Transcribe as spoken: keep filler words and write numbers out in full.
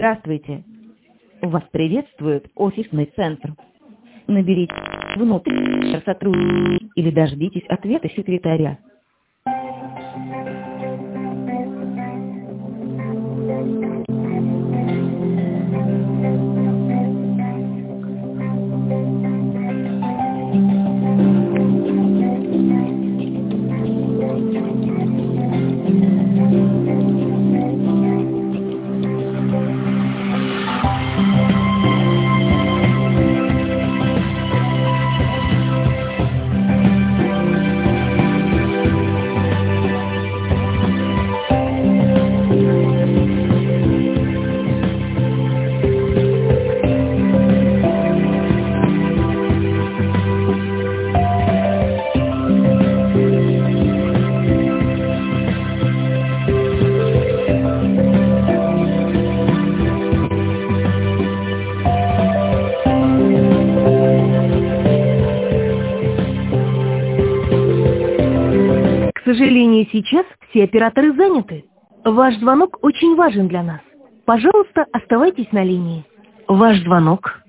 Здравствуйте. Вас приветствует офисный центр. Наберите внутрь сотрудника или дождитесь ответа секретаря. К сожалению, сейчас все операторы заняты. Ваш звонок очень важен для нас. Пожалуйста, оставайтесь на линии. Ваш звонок